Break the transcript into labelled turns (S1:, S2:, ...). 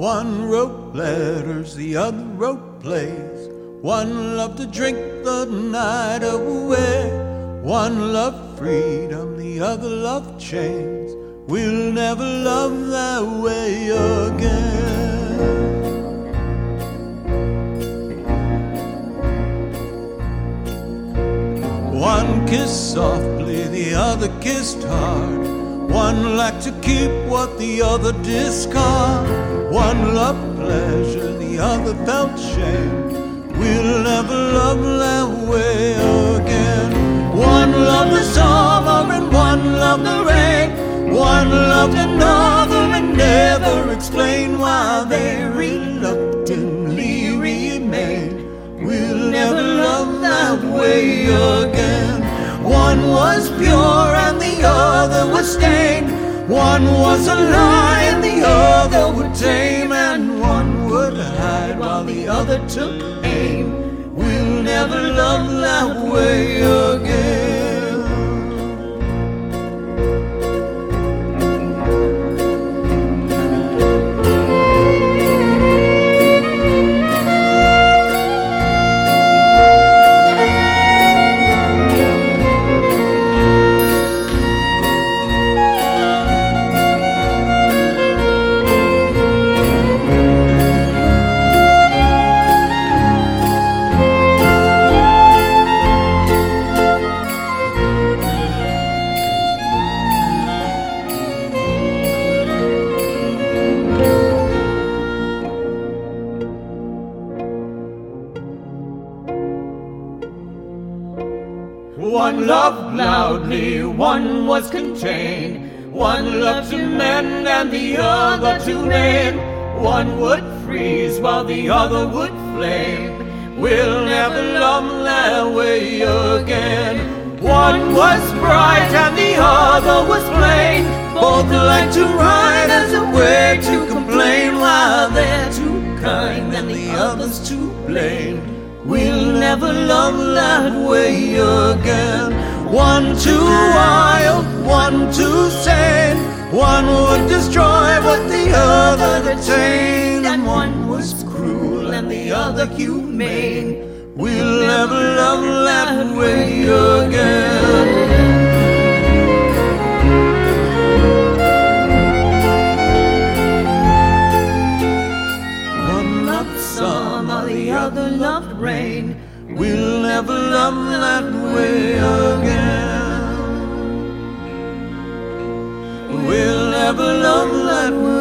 S1: One wrote letters, the other wrote plays. One loved to drink the night away. One loved freedom, the other loved chains. We'll never love that way again. One kissed softly, the other kissed hard. One liked to keep what the other discard. One loved pleasure, the other felt shame. We'll never love that way again. One loved the summer and one loved the rain. One loved another and never explained why they reluctantly remained. We'll never love that way again. One was pure and the other was stained. One was a lie and the other would tame. And one would hide while the other took aim. We'll never love that way again.
S2: One loved loudly, one was contained. One loved to mend and the other to name. One would freeze while the other would flame. We'll never love that way again. One was bright and the other was plain. Both liked to ride as a way to complain, while they're too kind and the other's to blame. We'll never love that way again. One too wild, one too sane. One would destroy what the other detained. And one was cruel and the other humane. We'll never love that way again. The other loved rain. We'll never love that way again. We'll never love that way.